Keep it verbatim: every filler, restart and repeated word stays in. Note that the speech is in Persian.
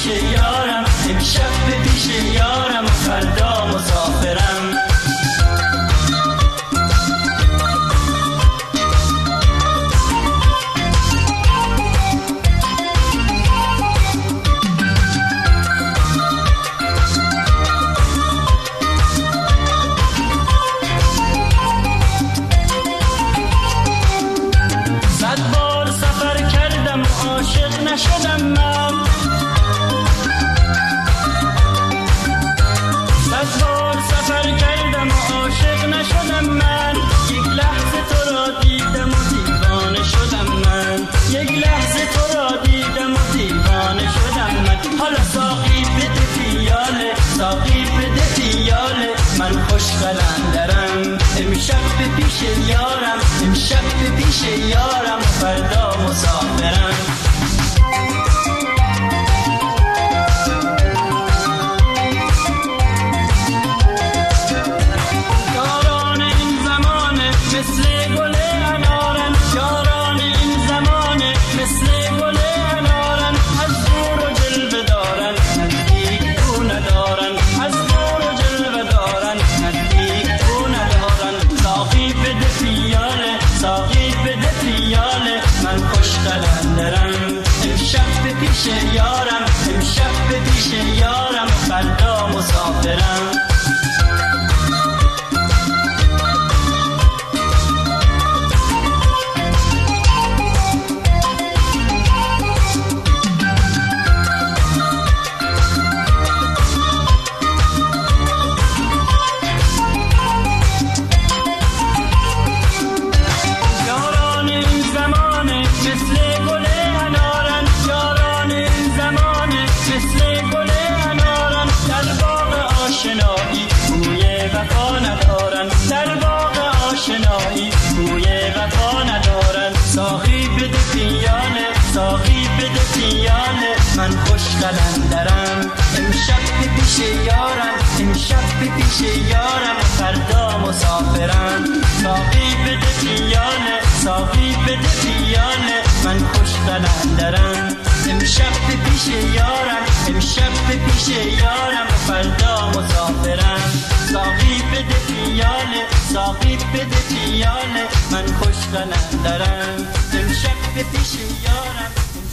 یارم، امشب به پیش یارم، فردا مسافرم. نشدم من صد بار سفر کردم و عاشق نشدم من، یک لحظه تو را دیدم و دیوانه شدم من، یک لحظه تو را دیدم و دیوانه شدم من. حالا ساقی بده پیاله، ساقی بده پیاله، من خوش قلندرم، امشب به پیش یارم، امشب به پیش یارم، فردا مسافرم. مثل گل انارن، یاران این زمانه مثل گل انارن، از دور و جلوه دارن نزدیک تو ندارن، از دور و جلوه دارن نزدیک تو ندارن. ساقی بده پیاله، ساقی بده پیاله، من خوش قلندرم، امشب به پیش یارم، امشب به پیش یارم، فردا مسافرم. ساقی بده پیاله، ساقی بده پیاله، من خوش قلندرم، امشب به پیش یارم، امشب به پیش یارم، فردا مسافرم. ساقی بده پیاله، ساقی بده پیاله، من خوش قلندرم، امشب به پیش یارم، امشب به پیش یارم، فردا مسافرم. ساقی بده پیاله، ساقی بده پیاله، من خوش قلندرم، امشب به پیش یارم.